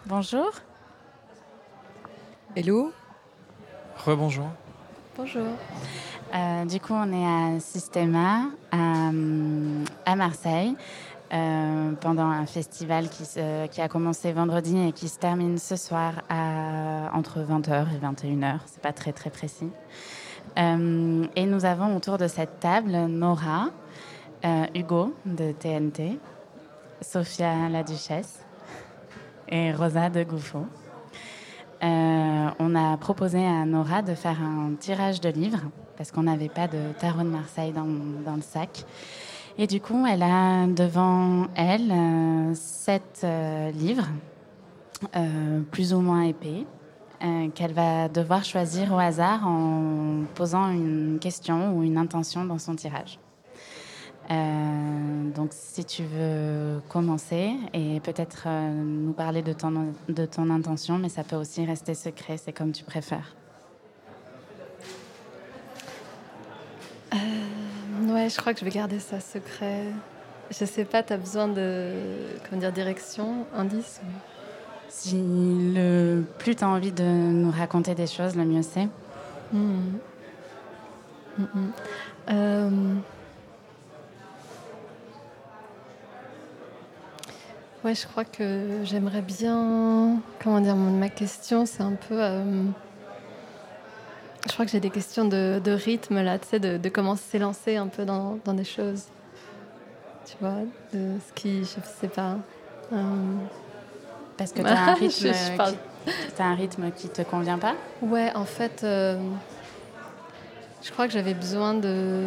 Bonjour. Hello. Rebonjour. Bonjour. Du coup, on est à Systema, à Marseille, pendant un festival qui a commencé vendredi et qui se termine ce soir entre 20h et 21h. C'est pas très, très précis. Et nous avons autour de cette table Nora, Hugo de TNT, Sophia la Duchesse et Rosa de Gouffo. On a proposé à Nora de faire un tirage de livres parce qu'on n'avait pas de tarot de Marseille dans le sac. Et du coup, elle a devant elle 7 livres, plus ou moins épais, qu'elle va devoir choisir au hasard en posant une question ou une intention dans son tirage. Donc, si tu veux commencer et peut-être nous parler de ton intention, mais ça peut aussi rester secret, c'est comme tu préfères. Ouais, je crois que je vais garder ça secret. Je sais pas, t'as besoin de, direction, indice Si le plus tu as envie de nous raconter des choses, le mieux c'est. Ouais, je crois que j'aimerais bien... ma question, c'est un peu... je crois que j'ai des questions de rythme, là, tu sais, de comment s'élancer un peu dans des choses. Tu vois, de ce qui... Je sais pas... Parce que tu as un rythme, t'as un rythme qui te convient pas ? Ouais, en fait, je crois que j'avais besoin de...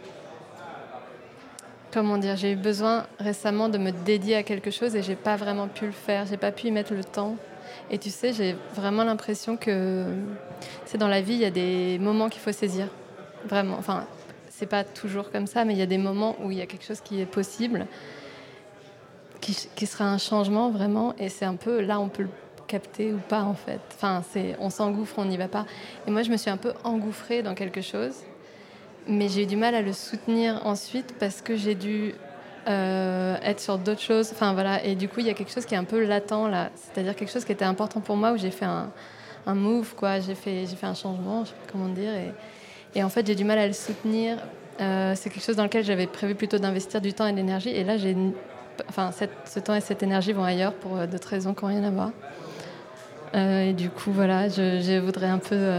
j'ai eu besoin récemment de me dédier à quelque chose et j'ai pas vraiment pu le faire, j'ai pas pu y mettre le temps. Et tu sais, j'ai vraiment l'impression que dans la vie, il y a des moments qu'il faut saisir. Vraiment. Enfin, c'est pas toujours comme ça, mais il y a des moments où il y a quelque chose qui est possible, qui sera un changement vraiment. Et c'est un peu là, on peut le capter ou pas en fait. Enfin, on s'engouffre, on n'y va pas. Et moi, je me suis un peu engouffrée dans quelque chose. Mais j'ai eu du mal à le soutenir ensuite parce que j'ai dû être sur d'autres choses. Enfin, voilà. Et du coup, il y a quelque chose qui est un peu latent là. C'est-à-dire quelque chose qui était important pour moi où j'ai fait un move, quoi. J'ai fait un changement, je sais pas comment dire. Et en fait, j'ai du mal à le soutenir. C'est quelque chose dans lequel j'avais prévu plutôt d'investir du temps et de l'énergie. Et là, ce temps et cette énergie vont ailleurs pour d'autres raisons qui n'ont rien à voir. Et du coup, voilà, je voudrais un peu,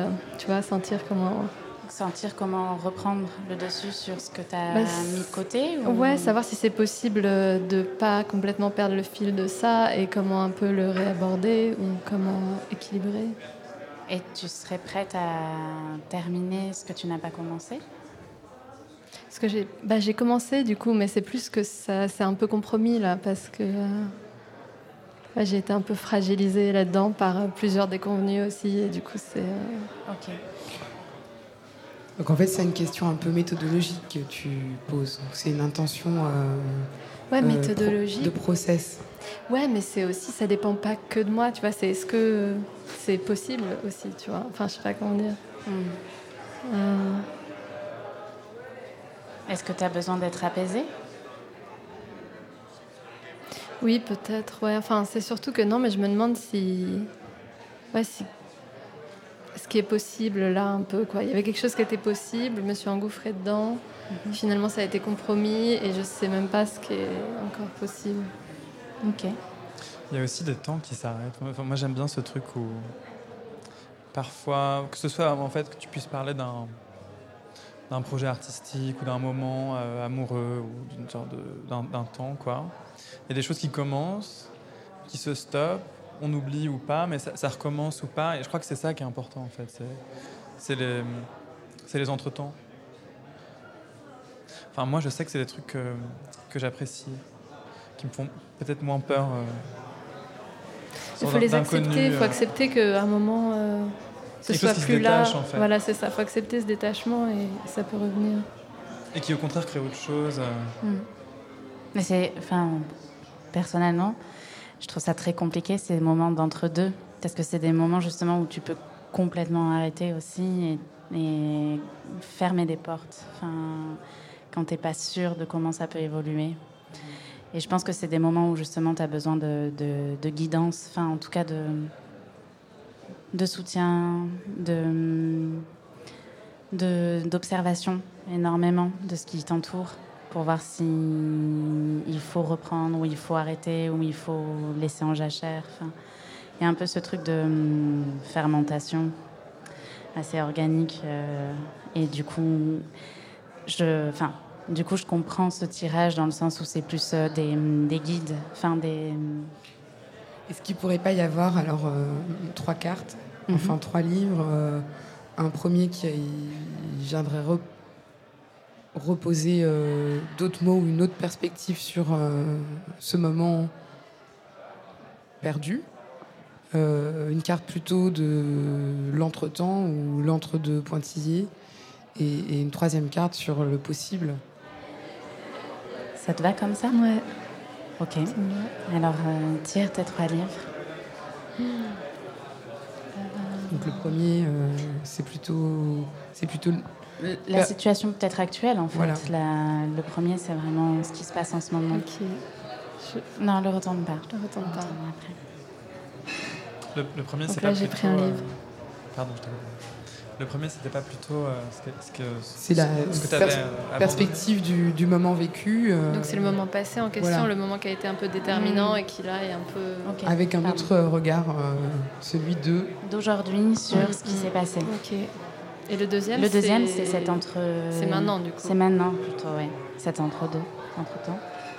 Sentir comment reprendre le dessus sur ce que tu as mis de côté ou... Ouais, savoir si c'est possible de pas complètement perdre le fil de ça et comment un peu le réaborder ou comment équilibrer. Et tu serais prête à terminer ce que tu n'as pas commencé ? Parce que j'ai commencé du coup, mais c'est plus que ça, c'est un peu compromis là parce que j'ai été un peu fragilisée là-dedans par plusieurs déconvenues aussi et du coup c'est... Ok. Donc en fait, c'est une question un peu méthodologique que tu poses. Donc, c'est une intention méthodologique. De process. Ouais, mais c'est aussi, ça dépend pas que de moi, tu vois. C'est est-ce que c'est possible aussi, tu vois. Enfin, je sais pas comment dire. Est-ce que tu as besoin d'être apaisée ? Oui, peut-être, ouais. Enfin, c'est surtout que non, mais je me demande si ce qui est possible là un peu, quoi. Il y avait quelque chose qui était possible, je me suis engouffrée dedans. Finalement, ça a été compromis et je sais même pas ce qui est encore possible. Ok. Il y a aussi des temps qui s'arrêtent. Enfin, moi, j'aime bien ce truc où parfois, que ce soit en fait que tu puisses parler d'un projet artistique ou d'un moment amoureux ou d'une sorte d'un temps, quoi. Il y a des choses qui commencent, qui se stoppent, on oublie ou pas, mais ça recommence ou pas. Et je crois que c'est ça qui est important, en fait. C'est les entretemps. Enfin, moi, je sais que c'est des trucs que j'apprécie, qui me font peut-être moins peur. Il faut les accepter, il faut accepter qu'à un moment, ce soit plus là. Détache, en fait. Voilà, c'est ça. Il faut accepter ce détachement et ça peut revenir. Et qui, au contraire, crée autre chose. Mais personnellement, je trouve ça très compliqué, ces moments d'entre-deux. Parce que c'est des moments, justement, où tu peux complètement arrêter aussi et fermer des portes. Enfin, quand t'es pas sûr de comment ça peut évoluer. Et je pense que c'est des moments où justement tu as besoin de guidance, enfin en tout cas de soutien, d'observation énormément de ce qui t'entoure pour voir si il faut reprendre ou il faut arrêter ou il faut laisser en jachère. Enfin, il y a un peu ce truc de fermentation assez organique et du coup je comprends ce tirage dans le sens où c'est plus des guides, enfin des. Est-ce qu'il pourrait pas y avoir alors 3 cartes, enfin 3 livres, un premier qui viendrait reposer d'autres mots ou une autre perspective sur ce moment perdu, une carte plutôt de l'entretemps ou l'entre-deux pointillés, et une troisième carte sur le possible. Ça te va comme ça? Ouais. Ok. Alors, tire tes 3 livres. Donc le premier, c'est plutôt la situation peut-être actuelle, en fait. Voilà. Le premier, c'est vraiment ce qui se passe en ce moment. Ok. Non, le retourne pas. Je ne retourne pas. Après. Le premier, Donc c'est là, pas j'ai plutôt, pris un livre. Pardon, je t'ai coupé. Le premier, c'était pas plutôt c'est la perspective du moment vécu. Donc c'est le moment passé en question, voilà. Le moment qui a été un peu déterminant et qui là est un peu... Okay. Avec un autre regard, celui d'aujourd'hui sur ce qui s'est passé. Ok. Et le deuxième, c'est cet entre... C'est maintenant, du coup. C'est maintenant, plutôt, oui. Cet entre-deux, entre-temps.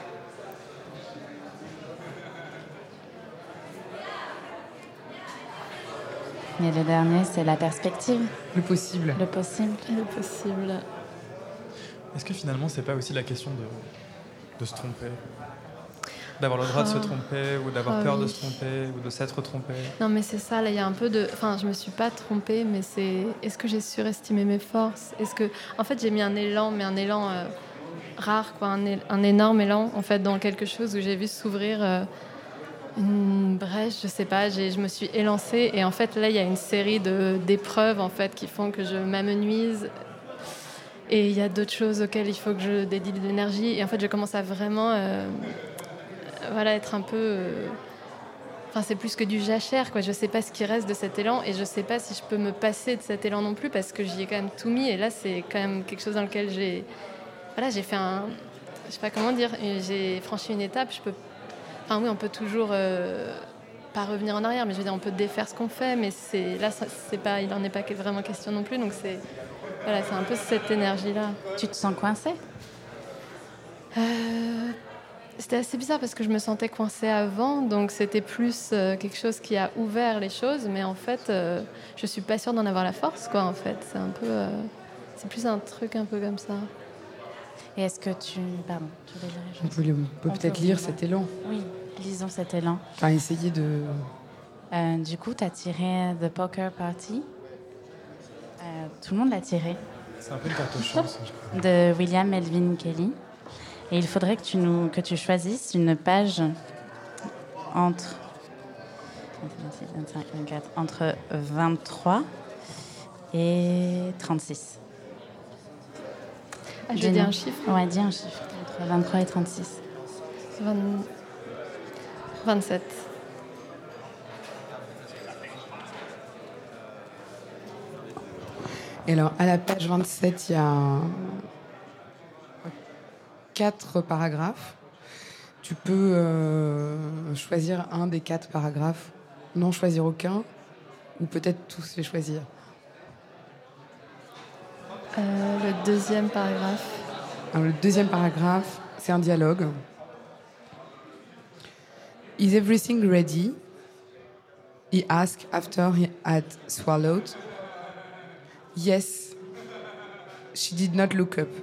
Et le dernier, c'est la perspective. Le possible. Le possible. Le possible. Est-ce que finalement, c'est pas aussi la question de se tromper? D'avoir le droit de se tromper, ou d'avoir peur de se tromper, ou de s'être trompé? Non, mais c'est ça, là, il y a un peu de... Enfin, je me suis pas trompée, mais c'est... Est-ce que j'ai surestimé mes forces? Est-ce que... En fait, j'ai mis un élan, mais un élan rare, quoi. Un énorme élan, en fait, dans quelque chose où j'ai vu s'ouvrir... une brèche, je sais pas, je me suis élancée et en fait là il y a une série d'épreuves en fait qui font que je m'amenuise et il y a d'autres choses auxquelles il faut que je dédie de l'énergie et en fait je commence à vraiment être un peu enfin c'est plus que du jachère quoi, je sais pas ce qui reste de cet élan et je sais pas si je peux me passer de cet élan non plus parce que j'y ai quand même tout mis et là c'est quand même quelque chose dans lequel j'ai fait un, je sais pas comment dire, j'ai franchi une étape, je peux. Enfin oui, on peut toujours pas revenir en arrière, mais je veux dire, on peut défaire ce qu'on fait, mais il n'en est pas vraiment question non plus. Donc c'est un peu cette énergie-là. Tu te sens coincée? C'était assez bizarre parce que je me sentais coincée avant, donc c'était plus quelque chose qui a ouvert les choses, mais en fait, je suis pas sûre d'en avoir la force, quoi. En fait, c'est un peu, c'est plus un truc un peu comme ça. Et est-ce que tu voulais dire? On peut peut-être lire cet élan. Oui, lisons cet élan. Enfin, essayer de... du coup, tu as tiré The Poker Party. Tout le monde l'a tiré. C'est un peu une carte de chance, je crois. De William Melvin Kelly. Et il faudrait que tu choisisses une page entre 23 et 36. Ah, je dis un chiffre? Ouais, dis un chiffre. Entre 23 et 36. 27. Et alors, à la page 27, il y a 4 paragraphes. Tu peux choisir un des 4 paragraphes, non choisir aucun, ou peut-être tous les choisir. Le deuxième paragraphe. Alors, le deuxième paragraphe, c'est un dialogue. Is everything ready? He asked after he had swallowed. Yes. She did not look up.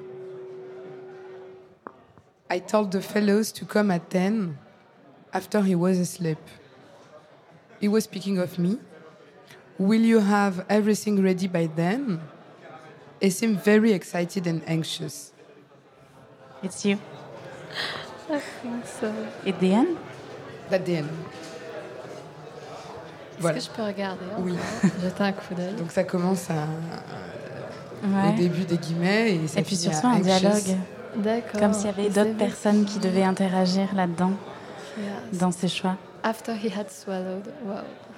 I told the fellows to come at 10 after he was asleep. He was speaking of me. Will you have everything ready by then? He seemed very excited and anxious. It's you. I think so. At the end? At the end. Est-ce que je peux regarder? Oui. Jeter un coup d'œil. Donc ça commence au début des guillemets et ça puis finit surtout à un anxious. dialogue. D'accord. Comme s'il y avait Et d'autres c'est personnes qui devaient interagir là-dedans, Yes. dans ces choix. After he had swallowed. Wow.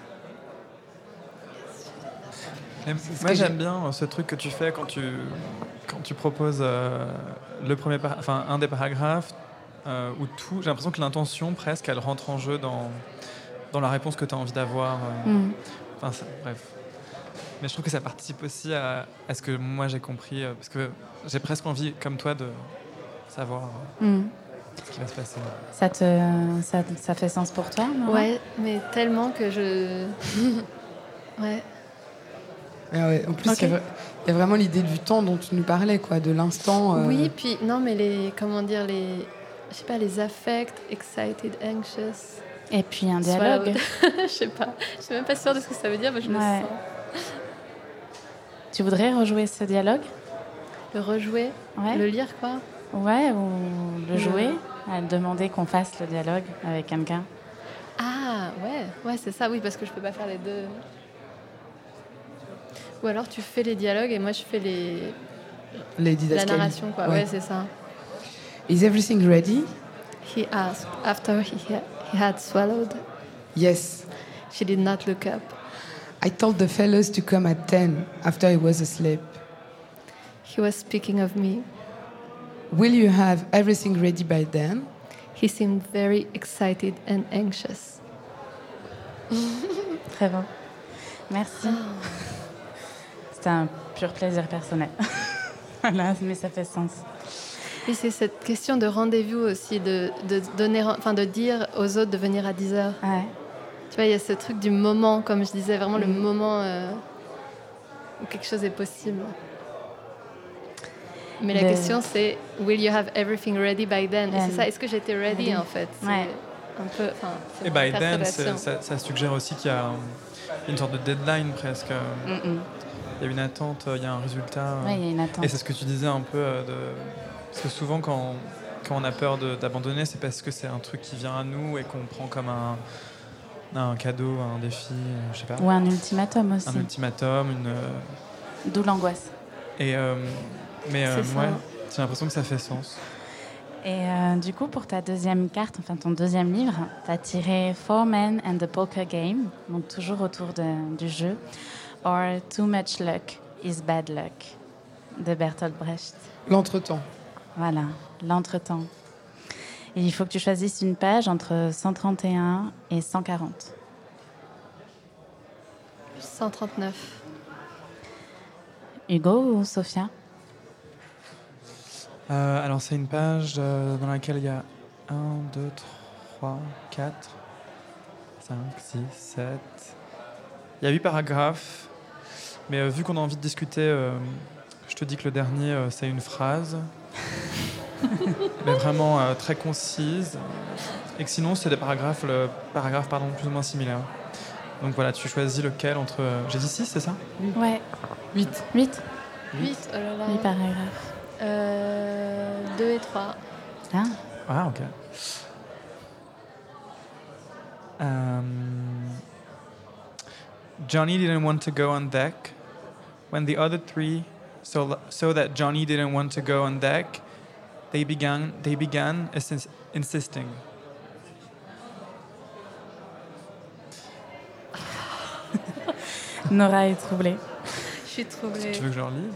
Et moi, j'aime bien ce truc que tu fais quand tu proposes un des paragraphes où tout. J'ai l'impression que l'intention, presque, elle rentre en jeu dans la réponse que tu as envie d'avoir. Bref. Mais je trouve que ça participe aussi à ce que moi j'ai compris, parce que j'ai presque envie, comme toi, de savoir ce qui va se passer. Ça fait sens pour toi, Nora? Ouais, mais tellement que je. Ouais. Ah ouais, en plus, il y a vraiment l'idée du temps dont tu nous parlais, quoi, de l'instant. Oui, puis non, mais je sais pas, les affects, excited, anxious. Et puis un dialogue. Je sais pas, je suis même pas sûre de ce que ça veut dire, mais je le Ouais. sens. Tu voudrais rejouer ce dialogue? Le rejouer, Ouais. le lire, quoi. Ouais, ou le jouer, à demander qu'on fasse le dialogue avec quelqu'un. Ah, ouais, c'est ça, oui, parce que je peux pas faire les deux. Ou alors tu fais les dialogues et moi je fais Les la didascalies. narration, quoi. Ouais, c'est ça. Is everything ready? He asked after he had swallowed. Yes. She did not look up. I told the fellows to come at 10 after he was asleep. He was speaking of me. Will you have everything ready by then? He seemed very excited and anxious. Très bon. Merci. C'était un pur plaisir personnel. Voilà, mais ça fait sens. Et c'est cette question de rendez-vous aussi, de dire aux autres de venir à 10h. Ouais. Tu vois, il y a ce truc du moment, comme je disais, vraiment le moment où quelque chose est possible. Mais la question, c'est « Will you have everything ready by then ?» Et c'est ça, est-ce que j'étais ready, en fait? C'est un peu... Et by then, ça suggère aussi qu'il y a une sorte de deadline, presque. Il y a une attente, il y a un résultat. Ouais, il y a une attente. Et c'est ce que tu disais un peu parce que souvent, quand on a peur d'abandonner, c'est parce que c'est un truc qui vient à nous et qu'on prend comme un cadeau, un défi, je sais pas. Ou un ultimatum aussi. Un ultimatum, D'où l'angoisse. Et mais C'est ouais, ça. j'ai l'impression que ça fait sens. Et du coup, pour ta deuxième carte, enfin ton deuxième livre, tu as tiré Four Men and the Poker Game, donc toujours autour du jeu, or Too Much Luck is Bad Luck, de Bertolt Brecht. L'entretemps. Voilà, l'entretemps. Et il faut que tu choisisses une page entre 131 et 140. 139. Hugo ou Sophia? Alors, c'est une page dans laquelle il y a 1, 2, 3, 4, 5, 6, 7. Il y a 8 paragraphes. Mais vu qu'on a envie de discuter, je te dis que le dernier, c'est une phrase. Mais vraiment très concise. Et que sinon, c'est des paragraphes, plus ou moins similaires. Donc voilà, tu choisis lequel entre... J'ai dit 6, c'est ça? Ouais. 8. 8? 8, oh là là. 8 paragraphes. 2 et 3. Ah, ok. Johnny didn't want to go on deck. When the other three saw that Johnny didn't want to go on deck, they began insisting. Nora est troublée. Je suis troublée. Tu veux que je relise?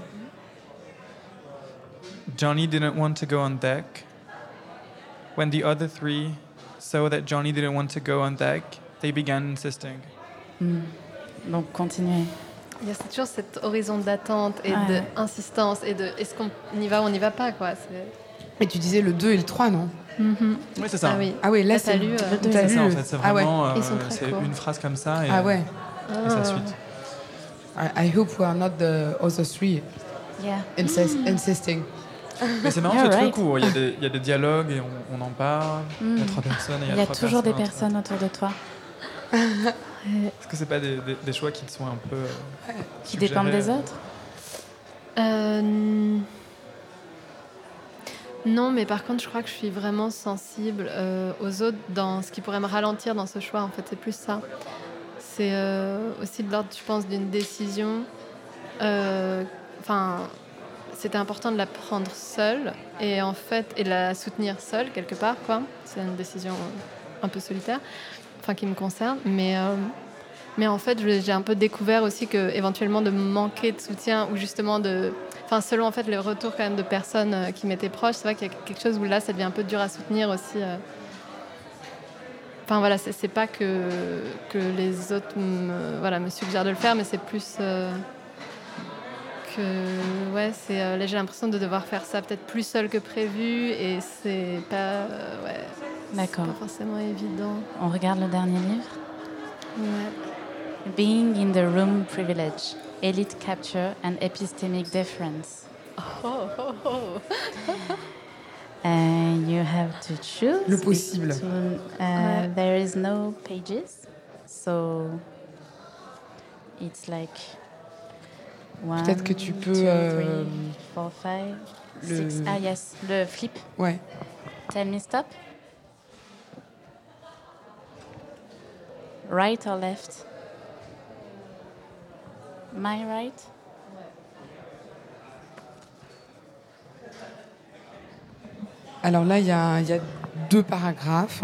Johnny didn't want to go on deck. When the other three saw that Johnny didn't want to go on deck, they began insisting. Donc, continuez. Il y a toujours cet horizon d'attente et d'insistance et de est-ce qu'on y va ou on n'y va pas, quoi. Et tu disais le 2 et le 3, non? Oui, c'est ça. Ah oui. Ah oui, là, t'as c'est lu, C'est ça, en fait. C'est vraiment Ils sont très c'est courts. une phrase comme ça et, Ah ouais. et sa suite. I hope we are not the other three Yeah. insisting. Mais c'est marrant, You're c'est très right. court. Il y a des dialogues et on en parle. Il y a 3 personnes et Il y a trois toujours des personnes. personnes autour de toi Est-ce que c'est pas des choix qui te sont un peu qui dépendent des autres. Non, mais par contre, je crois que je suis vraiment sensible aux autres dans ce qui pourrait me ralentir dans ce choix. En fait, c'est plus ça. C'est aussi de l'ordre, je pense, d'une décision. Enfin, c'était important de la prendre seule et en fait et de la soutenir seule quelque part quoi. C'est une décision un peu solitaire, enfin qui me concerne, mais en fait j'ai un peu découvert aussi que éventuellement de manquer de soutien ou justement selon en fait les retours quand même de personnes qui m'étaient proches, c'est vrai qu'il y a quelque chose où là ça devient un peu dur à soutenir aussi. Enfin voilà, c'est pas que les autres me suggèrent de le faire, mais c'est plus là, j'ai l'impression de devoir faire ça peut-être plus seule que prévu et c'est pas D'accord. C'est pas forcément évident. On regarde le dernier livre. Ouais. Being in the room privilege, elite capture and epistemic difference. You have to choose. Le possible. There is no pages, so it's like one, Peut-être que tu peux 2, 3, 4, 5, 6. Ah yes, le flip. Ouais. Tell me stop. Right or left? My right? Alors là, il y a 2 paragraphes.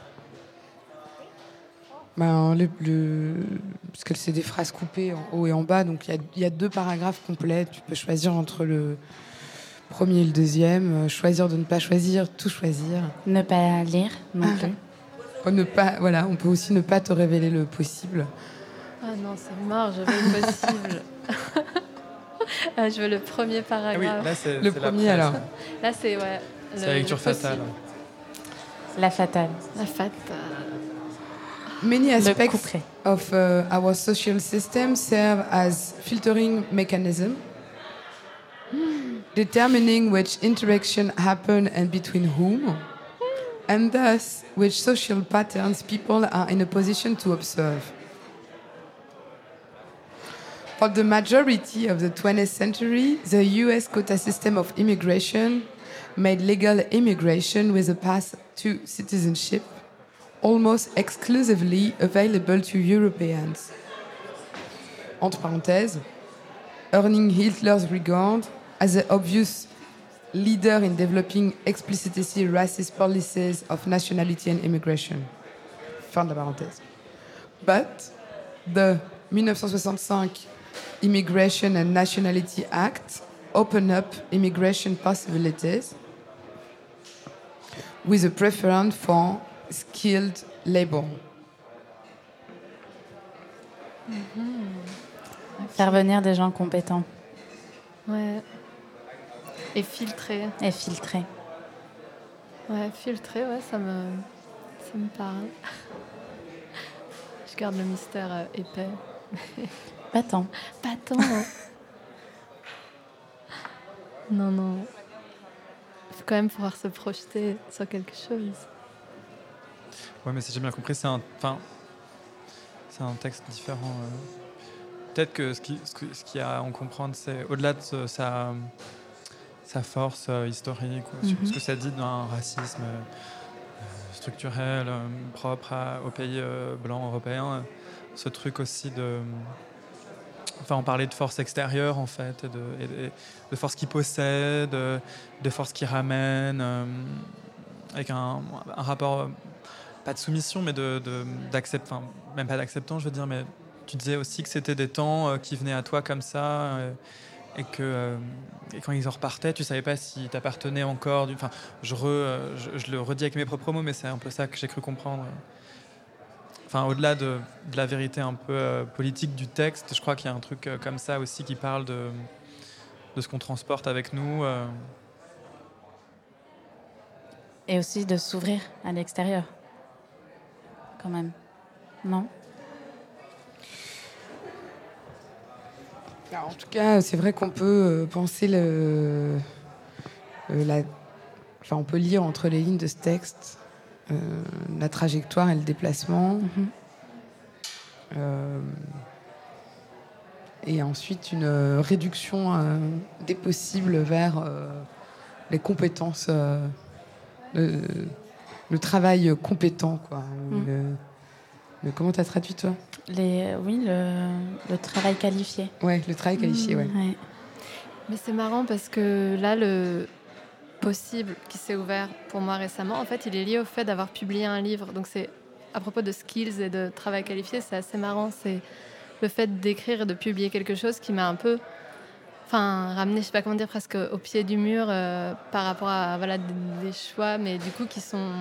Parce que c'est des phrases coupées en haut et en bas, donc il y a 2 paragraphes complets. Tu peux choisir entre le premier et le deuxième. Choisir de ne pas choisir, tout choisir. Ne pas lire non plus. On peut aussi ne pas te révéler le possible. Ah non, c'est mort, je veux le possible. Je veux le premier paragraphe. Ah oui, là c'est Le premier alors. Là c'est c'est la lecture fatale. La fatale. La fatale. Many aspects of our social system serve as filtering mechanism, determining which interaction happen and between whom, and thus which social patterns people are in a position to observe. For the majority of the 20th century, the US quota system of immigration made legal immigration with a path to citizenship almost exclusively available to Europeans. Entre parenthèses, earning Hitler's regard as the obvious leader in developing explicitly racist policies of nationality and immigration. Fin de la parenthèse. But the 1965 Immigration and Nationality Act opened up immigration possibilities with a preference for skilled labor. Faire venir des gens compétents. Ouais. Et filtrer. Ouais, filtrer, ça me parle. Je garde le mystère épais. Pas tant. Pas tant. Non. Il faut quand même pouvoir se projeter sur quelque chose. Ouais, mais si j'ai bien compris, c'est un texte différent. Peut-être que ce qu'il y a à en comprendre, c'est au-delà de sa force historique, ce que ça dit d'un racisme structurel propre aux pays blancs européens, ce truc aussi on parlait de force extérieure en fait, de force qui possède, de force qui ramène, avec un rapport pas de soumission, mais même pas d'acceptance, je veux dire, mais tu disais aussi que c'était des temps qui venaient à toi comme ça, et quand ils en repartaient, tu savais pas si t'appartenais encore. Je le redis avec mes propres mots, mais c'est un peu ça que j'ai cru comprendre. Au-delà de la vérité un peu politique du texte, je crois qu'il y a un truc comme ça aussi qui parle de ce qu'on transporte avec nous. Et aussi de s'ouvrir à l'extérieur, quand même. Non ? Alors, en tout cas, c'est vrai qu'on peut penser on peut lire entre les lignes de ce texte la trajectoire et le déplacement. Et ensuite une réduction des possibles vers les compétences, le travail compétent, quoi. Comment t'as traduit, toi ? Le travail qualifié. Ouais, le travail qualifié, ouais. Mais c'est marrant parce que là, le possible qui s'est ouvert pour moi récemment, en fait, il est lié au fait d'avoir publié un livre. Donc c'est à propos de skills et de travail qualifié, c'est assez marrant. C'est le fait d'écrire et de publier quelque chose qui m'a un peu ramené, je sais pas comment dire, presque au pied du mur par rapport à des choix, mais du coup qui sont...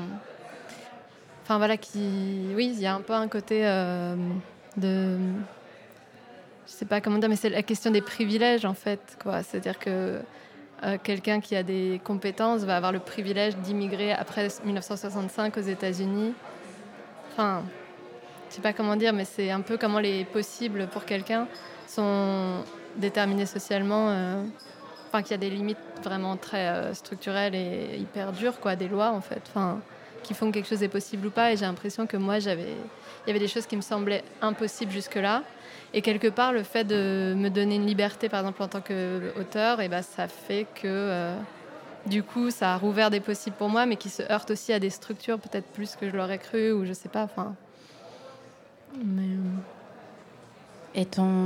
Oui, il y a un peu un côté de... Je sais pas comment dire, mais c'est la question des privilèges, en fait, quoi. C'est-à-dire que quelqu'un qui a des compétences va avoir le privilège d'immigrer après 1965 aux États-Unis. Enfin, je sais pas comment dire, mais c'est un peu comment les possibles pour quelqu'un sont déterminés socialement. Qu'il y a des limites vraiment très structurelles et hyper dures, quoi, des lois, en fait. Qui font que quelque chose est possible ou pas. Et j'ai l'impression que moi, il y avait des choses qui me semblaient impossibles jusque-là. Et quelque part, le fait de me donner une liberté, par exemple, en tant qu'auteur, ça fait que, du coup, ça a rouvert des possibles pour moi, mais qui se heurtent aussi à des structures, peut-être plus que je l'aurais cru, ou je sais pas. Et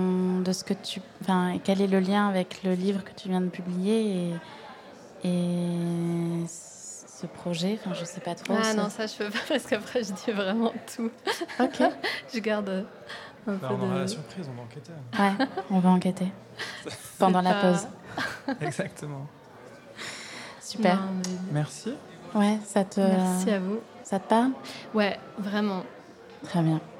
quel est le lien avec le livre que tu viens de publier et ce projet? Je sais pas trop. Non, ça je peux pas parce qu'après je dis vraiment tout. Ok. Je garde un peu on aura la surprise, on va enquêter. Ouais, on va enquêter pendant la pause. Exactement. Super. Non, mais... Merci. Ouais, Merci à vous. Ça te parle? Ouais, vraiment. Très bien.